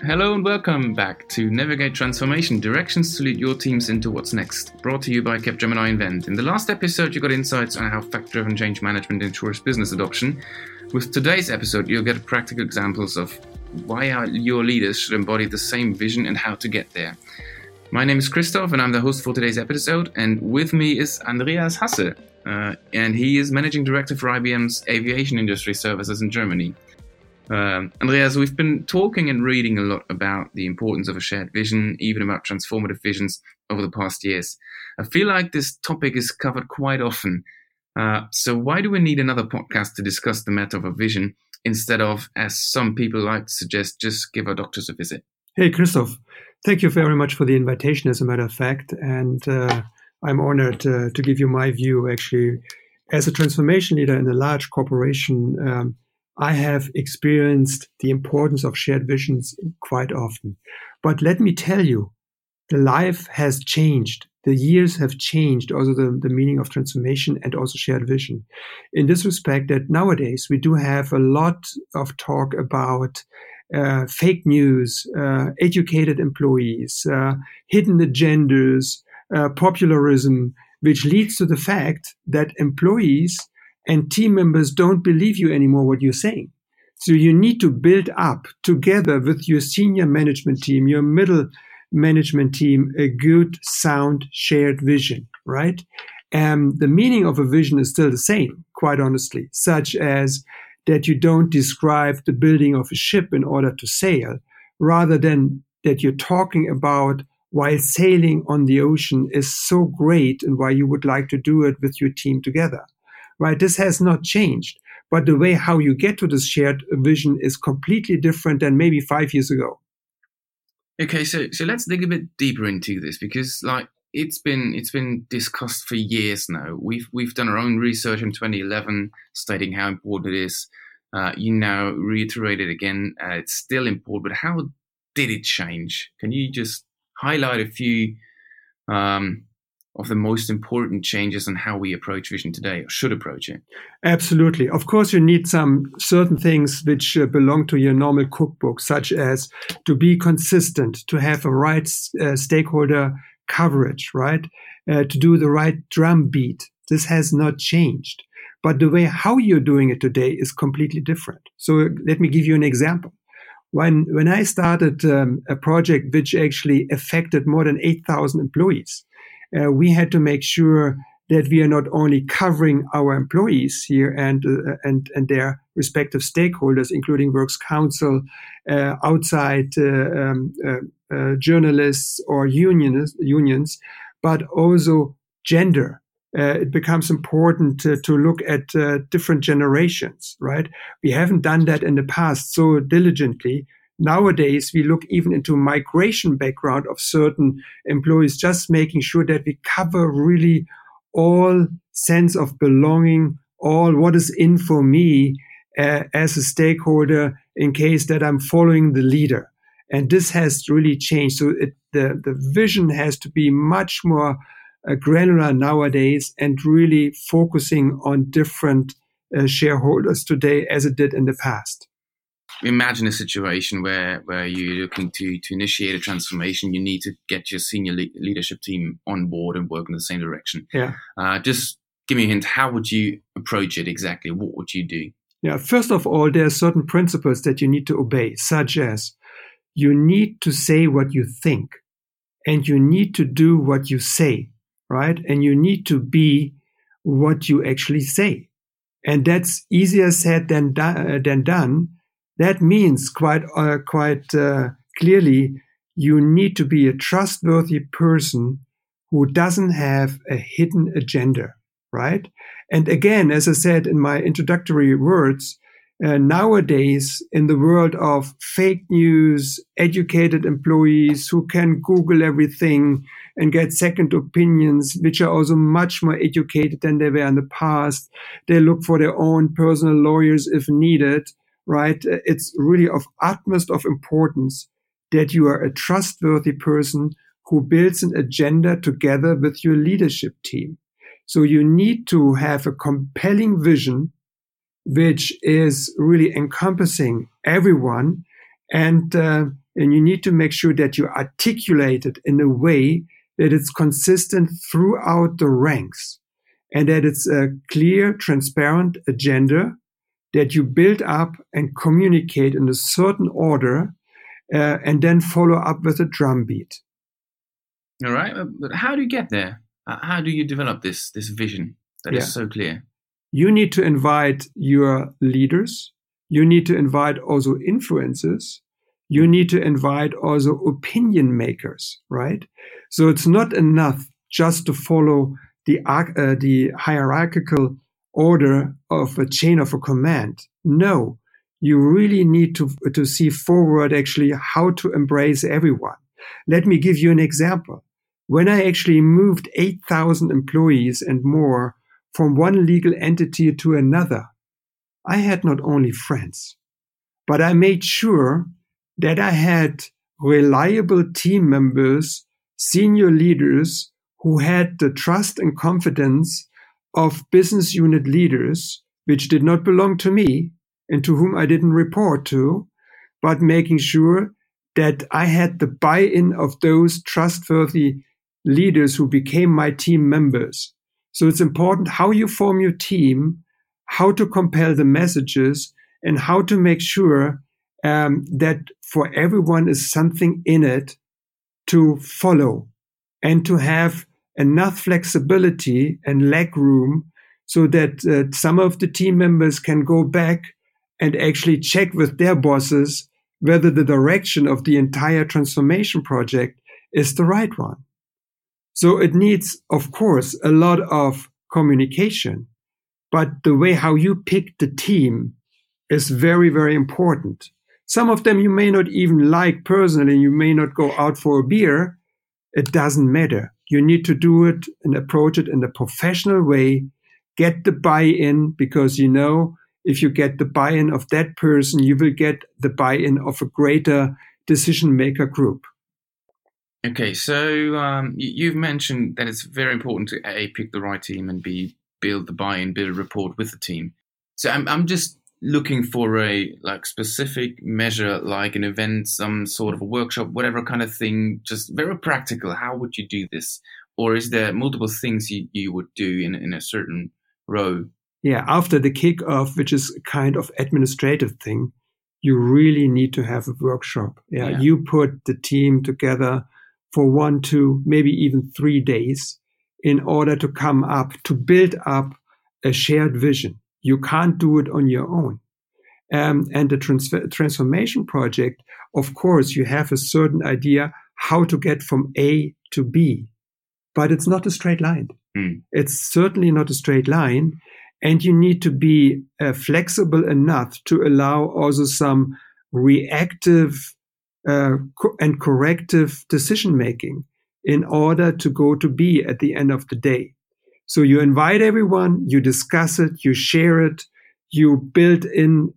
Hello and welcome back to Navigate Transformation, directions to lead your teams into what's next, brought to you by Capgemini Invent. In the last episode, you got insights on how fact-driven change management ensures business adoption. With today's episode, you'll get practical examples of why your leaders should embody the same vision and how to get there. My name is Christoph and I'm the host for today's episode, and with me is Andreas Hasse, and he is Managing Director for IBM's Aviation Industry Services in Germany. Andreas, we've been talking and reading a lot about the importance of a shared vision, even about transformative visions over the past years. I feel like this topic is covered quite often. So why do we need another podcast to discuss the matter of a vision instead of, as some people like to suggest, just give our doctors a visit? Hey, Christoph. Thank you very much for the invitation, as a matter of fact. And I'm honored to give you my view, actually. As a transformation leader in a large corporation, I have experienced the importance of shared visions quite often. But let me tell you, the life has changed. The years have changed, also the meaning of transformation and also shared vision. In this respect, that nowadays we do have a lot of talk about fake news, educated employees, hidden agendas, popularism, which leads to the fact that employees and team members don't believe you anymore what you're saying. So you need to build up together with your senior management team, your middle management team, a good, sound, shared vision, right? The meaning of a vision is still the same, quite honestly, such as that you don't describe the building of a ship in order to sail, rather than that you're talking about why sailing on the ocean is so great and why you would like to do it with your team together. Right, this has not changed, but the way how you get to this shared vision is completely different than maybe 5 years ago. Okay, so let's dig a bit deeper into this, because it's been discussed for years now. We've done our own research in 2011 stating how important it is. You now reiterate it again. It's still important, but how did it change? Can you just highlight a few of the most important changes in how we approach vision today, or should approach it? Absolutely. Of course, you need some certain things which belong to your normal cookbook, such as to be consistent, to have a right stakeholder coverage, right? To do the right drum beat. This has not changed. But the way how you're doing it today is completely different. So let me give you an example. When I started a project which actually affected more than 8,000 employees, we had to make sure that we are not only covering our employees here and their respective stakeholders, including works council, outside journalists or unions, but also gender. It becomes important to look at different generations, right? We haven't done that in the past so diligently. Nowadays, we look even into migration background of certain employees, just making sure that we cover really all sense of belonging, all what is in for me as a stakeholder in case that I'm following the leader. And this has really changed. So the vision has to be much more granular nowadays and really focusing on different shareholders today as it did in the past. Imagine a situation where you're looking to initiate a transformation. You need to get your senior leadership team on board and work in the same direction. Yeah. Just give me a hint. How would you approach it exactly? What would you do? Yeah. First of all, there are certain principles that you need to obey, such as you need to say what you think and you need to do what you say, right? And you need to be what you actually say. And that's easier said than done. That means quite clearly, you need to be a trustworthy person who doesn't have a hidden agenda, right? And again, as I said in my introductory words, nowadays in the world of fake news, educated employees who can Google everything and get second opinions, which are also much more educated than they were in the past. They look for their own personal lawyers if needed. Right? It's really of utmost of importance that you are a trustworthy person who builds an agenda together with your leadership team. So you need to have a compelling vision, which is really encompassing everyone and and you need to make sure that you articulate it in a way that it's consistent throughout the ranks and that it's a clear, transparent agenda that you build up and communicate in a certain order and then follow up with a drumbeat. All right. But how do you get there? How do you develop this vision that is so clear? You need to invite your leaders. You need to invite also influencers. You need to invite also opinion makers, right? So it's not enough just to follow the hierarchical order of a chain of a command. No, you really need to see forward actually how to embrace everyone. Let me give you an example. When I actually moved 8,000 employees and more from one legal entity to another, I had not only friends, but I made sure that I had reliable team members, senior leaders who had the trust and confidence of business unit leaders, which did not belong to me and to whom I didn't report to, but making sure that I had the buy-in of those trustworthy leaders who became my team members. So it's important how you form your team, how to compel the messages, and how to make sure that for everyone is something in it to follow and to have enough flexibility and leg room so that some of the team members can go back and actually check with their bosses whether the direction of the entire transformation project is the right one. So it needs, of course, a lot of communication, but the way how you pick the team is very, very important. Some of them you may not even like personally, you may not go out for a beer. It doesn't matter. You need to do it and approach it in a professional way, get the buy-in, because you know if you get the buy-in of that person, you will get the buy-in of a greater decision-maker group. Okay, so you've mentioned that it's very important to A, pick the right team, and B, build the buy-in, build a rapport with the team. So I'm just looking for a specific measure, like an event, some sort of a workshop, whatever kind of thing, just very practical. How would you do this? Or is there multiple things you would do in a certain row? Yeah, after the kickoff, which is a kind of administrative thing, you really need to have a workshop. Yeah. You put the team together for 1, 2, maybe even 3 days in order to come up, to build up a shared vision. You can't do it on your own. And the transformation project, of course, you have a certain idea how to get from A to B, but it's not a straight line. It's certainly not a straight line. And you need to be flexible enough to allow also some reactive and corrective decision making in order to go to B at the end of the day. So you invite everyone, you discuss it, you share it, you build in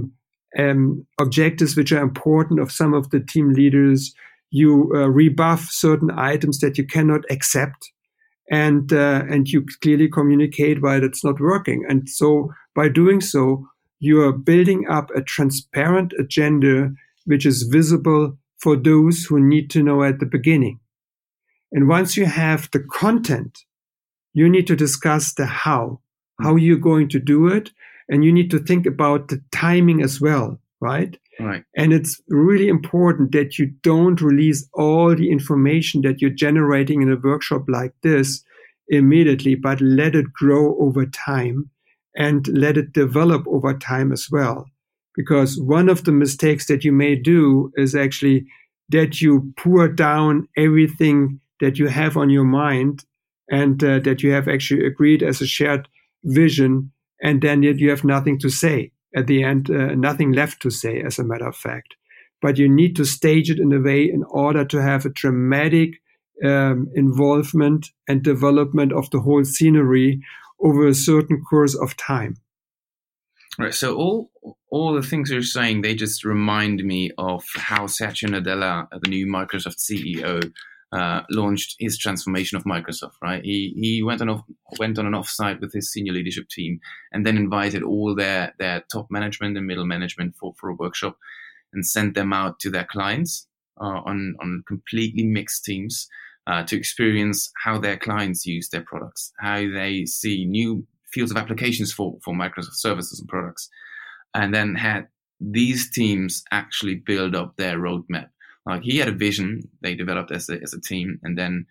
objectives which are important of some of the team leaders, you rebuff certain items that you cannot accept, and you clearly communicate why it's not working. And so by doing so, you are building up a transparent agenda which is visible for those who need to know at the beginning. And once you have the content, you need to discuss the how you're going to do it. And you need to think about the timing as well, right? Right. And it's really important that you don't release all the information that you're generating in a workshop like this immediately, but let it grow over time and let it develop over time as well. Because one of the mistakes that you may do is actually that you pour down everything that you have on your mind and that you have actually agreed as a shared vision, and then you have nothing to say. At the end, nothing left to say, as a matter of fact. But you need to stage it in a way in order to have a dramatic involvement and development of the whole scenery over a certain course of time. Right. So all the things you're saying, they just remind me of how Satya Nadella, the new Microsoft CEO, launched his transformation of Microsoft. Right. He went on an offsite with his senior leadership team, and then invited all their top management and middle management for a workshop. and send them out to their clients on completely mixed teams to experience how their clients use their products, how they see new fields of applications for Microsoft services and products, and then had these teams actually build up their roadmap. Like he had a vision they developed as a team, and then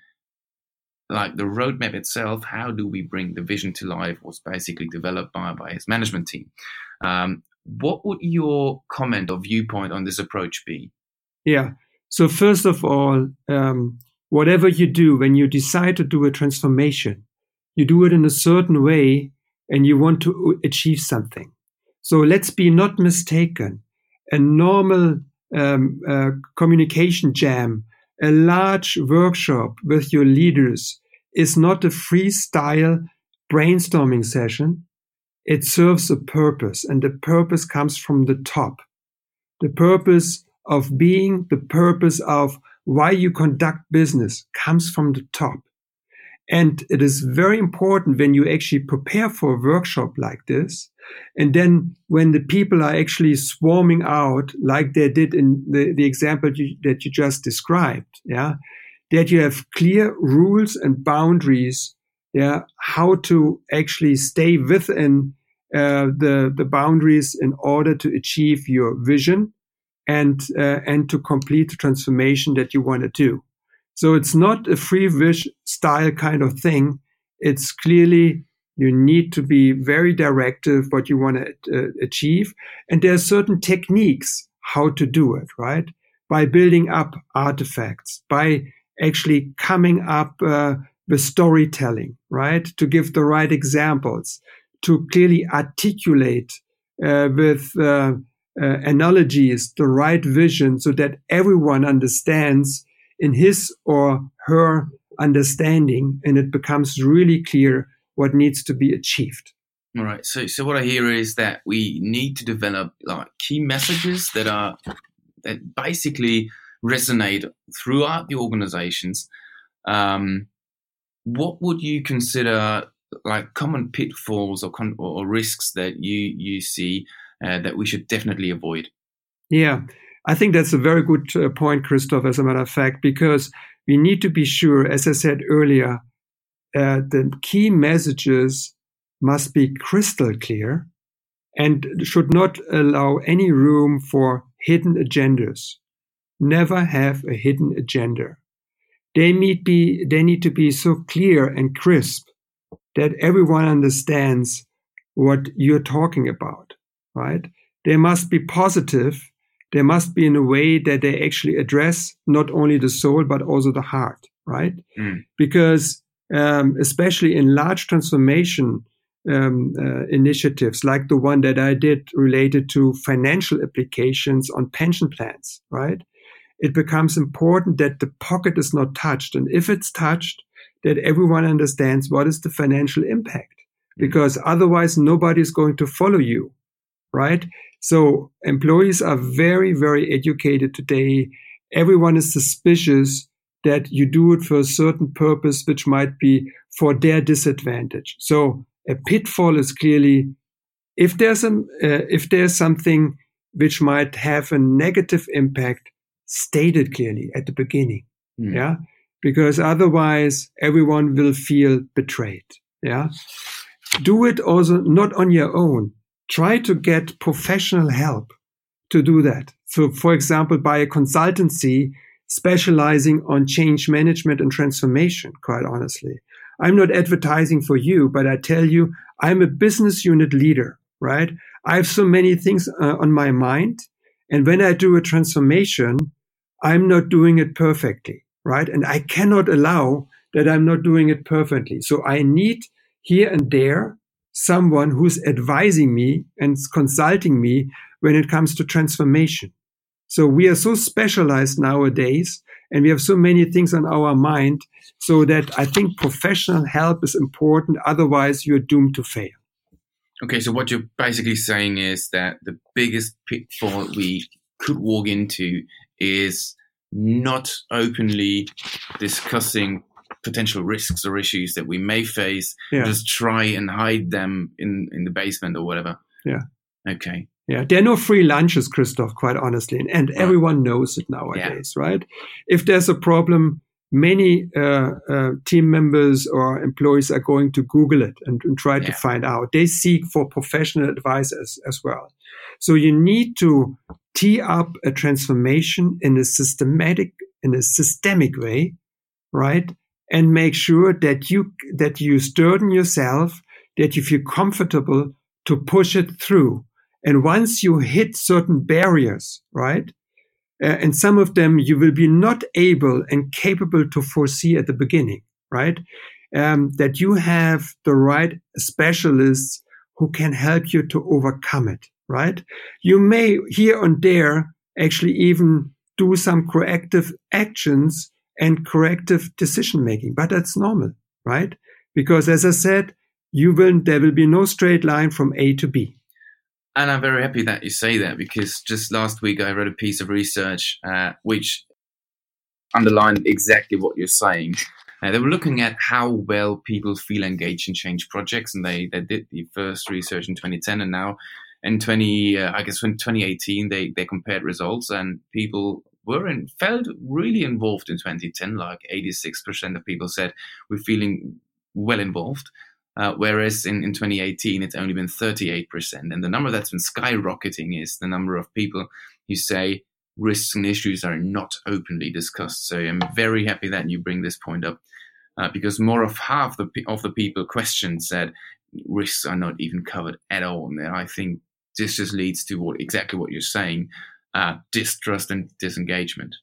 like the roadmap itself, how do we bring the vision to life, was basically developed by his management team. What would your comment or viewpoint on this approach be? Yeah. So first of all, whatever you do, when you decide to do a transformation, you do it in a certain way and you want to achieve something. So let's be not mistaken. A normal communication jam, a large workshop with your leaders is not a freestyle brainstorming session. It serves a purpose, and the purpose comes from the top. The purpose of being, the purpose of why you conduct business comes from the top. And it is very important when you actually prepare for a workshop like this. And then when the people are actually swarming out, like they did in the example that you just described, yeah, that you have clear rules and boundaries, yeah, how to actually stay within the boundaries in order to achieve your vision and to complete the transformation that you want to do. So it's not a free wish style kind of thing. It's clearly you need to be very directive what you want to achieve. And there are certain techniques how to do it, right? By building up artifacts, by actually coming up with storytelling, right? To give the right examples, to clearly articulate with analogies the right vision so that everyone understands in his or her understanding, and it becomes really clear what needs to be achieved. All right. So what I hear is that we need to develop like key messages that basically resonate throughout the organizations. What would you consider like common pitfalls or risks that you see that we should definitely avoid? Yeah. I think that's a very good point, Christoph, as a matter of fact, because we need to be sure, as I said earlier, the key messages must be crystal clear and should not allow any room for hidden agendas. Never have a hidden agenda. They need to be so clear and crisp that everyone understands what you're talking about, right? They must be positive. They must be in a way that they actually address not only the soul, but also the heart, right? Because especially in large transformation initiatives like the one that I did related to financial applications on pension plans, right? It becomes important that the pocket is not touched. And if it's touched, that everyone understands what is the financial impact, because otherwise nobody is going to follow you, right? So employees are very, very educated today. Everyone is suspicious that you do it for a certain purpose, which might be for their disadvantage. So a pitfall is clearly if there's something which might have a negative impact, state it clearly at the beginning. Yeah, because otherwise everyone will feel betrayed. Yeah, do it also not on your own. Try to get professional help to do that. So, for example, by a consultancy specializing on change management and transformation, quite honestly. I'm not advertising for you, but I tell you, I'm a business unit leader, right? I have so many things on my mind. And when I do a transformation, I'm not doing it perfectly, right? And I cannot allow that I'm not doing it perfectly. So I need here and there someone who's advising me and consulting me when it comes to transformation. So we are so specialized nowadays and we have so many things on our mind, so that I think professional help is important. Otherwise, you're doomed to fail. Okay, so what you're basically saying is that the biggest pitfall we could walk into is not openly discussing potential risks or issues that we may face, just try and hide them in the basement or whatever. Yeah. Okay. Yeah, there are no free lunches, Christoph, quite honestly. And Right. everyone knows it nowadays, right? If there's a problem, many team members or employees are going to Google it and try to find out. They seek for professional advice as well. So you need to tee up a transformation in a systemic way, right? And make sure that you sturdy yourself, that you feel comfortable to push it through. And once you hit certain barriers, right? And some of them you will be not able and capable to foresee at the beginning, right? That you have the right specialists who can help you to overcome it, right? You may here and there actually even do some corrective actions and corrective decision making, but that's normal, right? Because as I said, there will be no straight line from A to B. And I'm very happy that you say that, because just last week I read a piece of research which underlined exactly what you're saying. They were looking at how well people feel engaged in change projects, and they did the first research in 2010, and now in 2018 they compared results, and people felt really involved in 2010. Like 86% of people said we're feeling well involved. Whereas in 2018, it's only been 38%. And the number that's been skyrocketing is the number of people who say risks and issues are not openly discussed. So I'm very happy that you bring this point up, because more of half of the people questioned said risks are not even covered at all. And I think this just leads to exactly what you're saying, distrust and disengagement.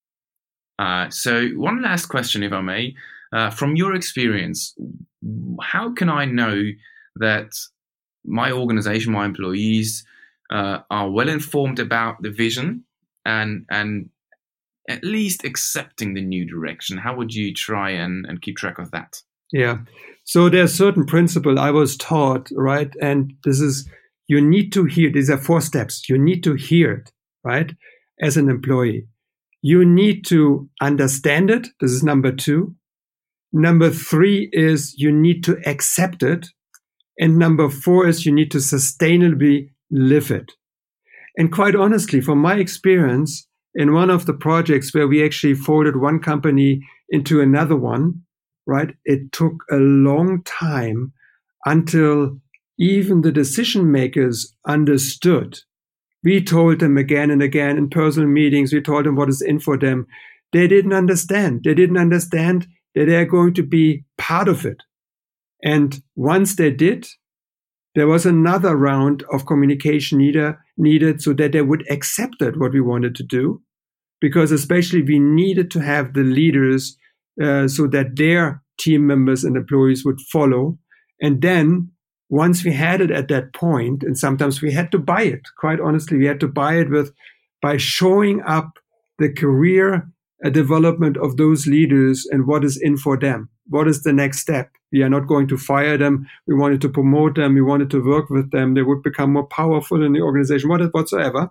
So one last question, if I may. From your experience, how can I know that my organization, my employees, are well informed about the vision and at least accepting the new direction? How would you try and keep track of that? Yeah. So there's certain principle I was taught, right? And this is, you need to hear, these are 4 steps. You need to hear it, right? As an employee. You need to understand it. This is number 2. Number 3 is you need to accept it. And number 4 is you need to sustainably live it. And quite honestly, from my experience, in one of the projects where we actually folded one company into another one, right, it took a long time until even the decision makers understood. We told them again and again in personal meetings, we told them what is in for them. They didn't understand. They didn't understand that they are going to be part of it. And once they did, there was another round of communication needed so that they would accept it, what we wanted to do, because especially we needed to have the leaders so that their team members and employees would follow. And then once we had it at that point, and sometimes we had to buy it, quite honestly, we had to buy it by showing up the career development of those leaders and what is in for them. What is the next step? We are not going to fire them. We wanted to promote them. We wanted to work with them. They would become more powerful in the organization, whatsoever.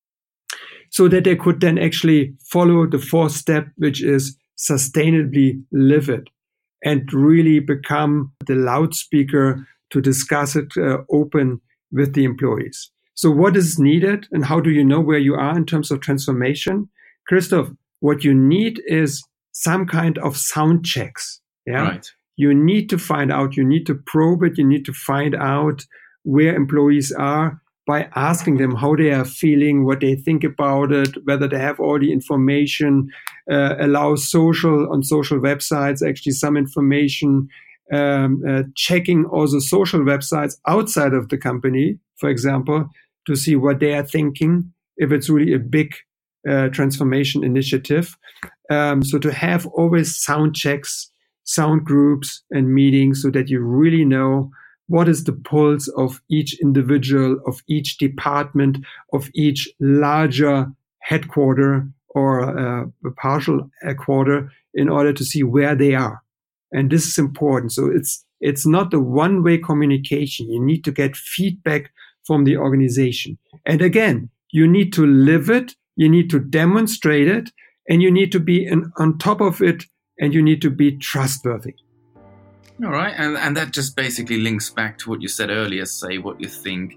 So that they could then actually follow the 4th step, which is sustainably live it and really become the loudspeaker to discuss it open with the employees. So what is needed and how do you know where you are in terms of transformation? Christoph, what you need is some kind of sound checks. Yeah. Right. You need to find out, you need to probe it, you need to find out where employees are by asking them how they are feeling, what they think about it, whether they have all the information, allow on social websites, actually some information, checking also social websites outside of the company, for example, to see what they are thinking, if it's really a big transformation initiative. So to have always sound checks, sound groups and meetings so that you really know what is the pulse of each individual, of each department, of each larger headquarter or a partial headquarter in order to see where they are. And this is important. So it's not a one-way communication. You need to get feedback from the organization. And again, you need to live it, you need to demonstrate it, and you need to be on top of it, and you need to be trustworthy. All right. And that just basically links back to what you said earlier, say what you think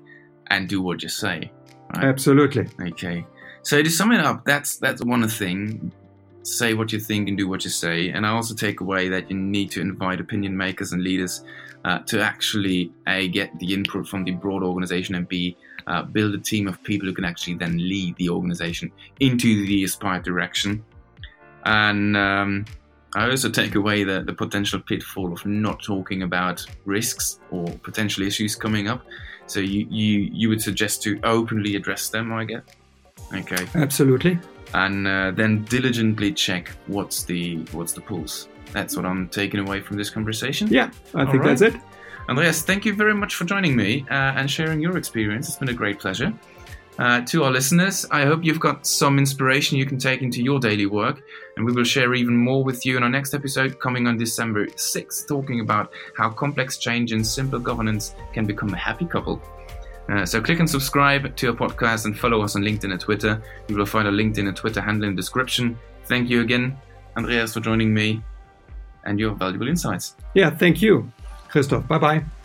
and do what you say. Right? Absolutely. Okay. So to sum it up, that's one thing. Say what you think and do what you say. And I also take away that you need to invite opinion makers and leaders to actually A, get the input from the broad organization, and B, build a team of people who can actually then lead the organization into the aspired direction. And I also take away the potential pitfall of not talking about risks or potential issues coming up. So you would suggest to openly address them, I guess? Okay. Absolutely. And then diligently check what's the pulse. That's what I'm taking away from this conversation. Yeah, I think that's it. Andreas, thank you very much for joining me and sharing your experience. It's been a great pleasure. To our listeners, I hope you've got some inspiration you can take into your daily work, and we will share even more with you in our next episode coming on December 6th, talking about how complex change and simple governance can become a happy couple. So click and subscribe to our podcast and follow us on LinkedIn and Twitter. You will find our LinkedIn and Twitter handle in the description. Thank you again, Andreas, for joining me and your valuable insights. Yeah, thank you, Christoph. Bye-bye.